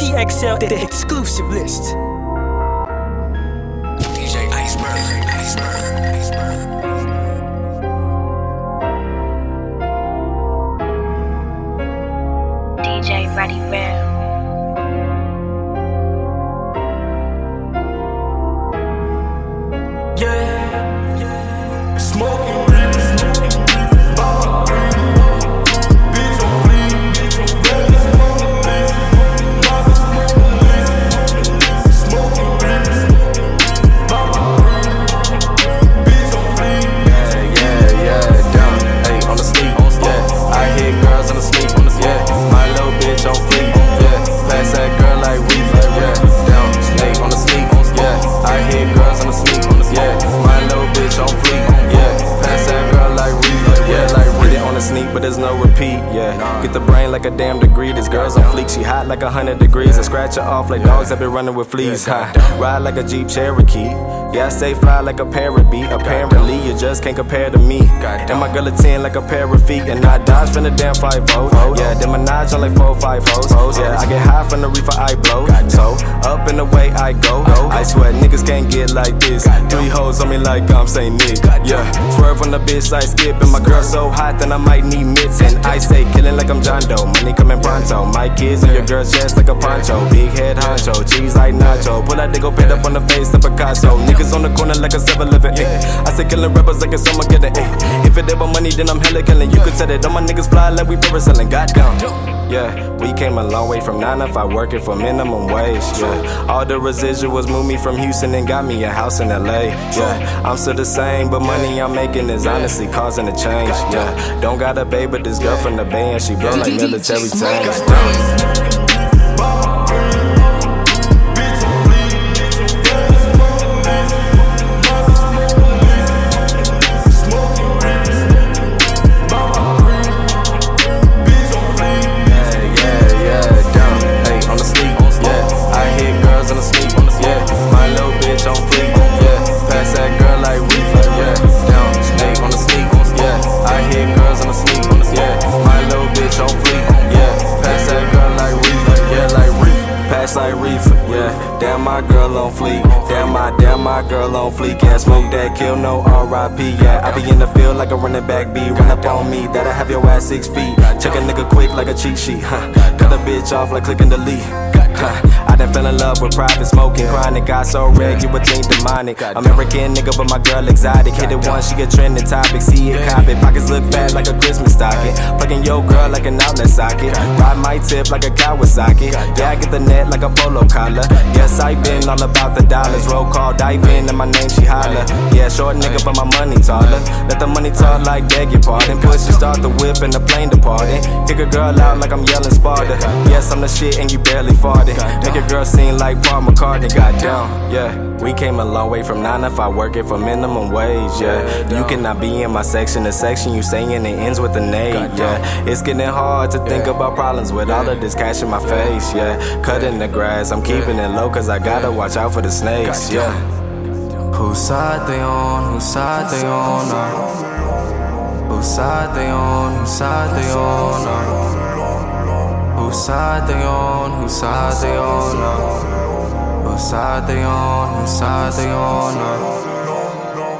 TXL, the exclusive list. DJ Iceberg, Iceberg, Iceberg. DJ Ready Rare. Yeah, smoking reefer, Baba green, bitch on fleek, Vegas smoking reefer, Baba green, bitch on fleek. Yeah, down, hey, on the sneak, yeah. I hit girls on the sneak, yeah. My little bitch on fleek, yeah. Pass that girl like reefer, yeah. Down, hey, on the sneak, yeah. I hit girls on the sneak, yeah. My little bitch on fleek, yeah. Pass that girl like reefer, yeah. Like read it on the sneak, but there's no repeat, yeah. Get the brain like a damn degree. This girl's on fleek, she hot like 100 degrees. I scratch her off like dogs that been running with fleas, huh? Ride like a Jeep Cherokee. Yeah, I stay fly like a parrot bee. Apparently, you just can't compare to me. And my girl a 10 like a pair of feet. And I dodge from the damn 5-0. Yeah, then Minaj on like 4-5 hoes. Yeah, I get high from the reefer, I blow. So, up in the way I go. I swear niggas can't get like this. 3 hoes on me like I'm Saint Nick. Yeah, swerve on the bitch, I skip. And my girl so hot, then I might need mitts. And I stay killing like I'm John Doe. Money coming pronto. My kids on your girl's chest like a poncho. Big head honcho, cheese like nacho. Pull that dick, go pick up on the face of Picasso. Niggas on the corner like a 7-Eleven, I say killing rappers like it's Armageddon, If it ever money, then I'm hella killing. You could tell it, all my niggas fly like we parasailing, goddamn. Yeah, we came a long way from 9 to 5, working for minimum wage, yeah. All the residuals moved me from Houston and got me a house in LA, yeah. I'm still the same, but money I'm making is honestly causing a change, yeah. Don't got a babe, but this girl from the Bay and she blow like military tanks. Like reefer, yeah. Damn my girl on fleek. Damn my girl on fleek. Yeah, smoke that kill, no R.I.P. Yeah, I be in the field like a running back B. Run up on me, that'll have your ass 6 feet. Check a nigga quick like a cheat sheet, huh? Cut a bitch off like clicking delete. I done fell in love with private smoking. Chronic, got so red, you would think demonic. American nigga, but my girl exotic. Hit it once, she get trending topic. See it, cop it. Pockets look fat like a Christmas stocking. Plugging your girl like an outlet socket. Ride my tip like a Kawasaki. Yeah, I get the net like a polo collar. Yes, I been all about the dollars. Roll call, dive in, and my name she holler. Yeah, short nigga, but my money taller. Let the money talk like beg your pardon. Push you start the whip and the plane departing. Kick a girl out like I'm yelling Sparta. Yes, I'm the shit and you barely farted. Make a girl seem like Paul McCartney, goddamn, yeah. We came a long way from 9 to 5, working for minimum wage, yeah. You cannot be in my section, the section you saying it ends with an A, yeah. It's getting hard to think about problems with all of this cash in my face, yeah. Cutting the grass, I'm keeping it low cause I gotta watch out for the snakes, yeah. Whose side they on, whose side they on, whose side they on, whose side they on, whose side they on, whose side they on, whose side they on, whose side they on.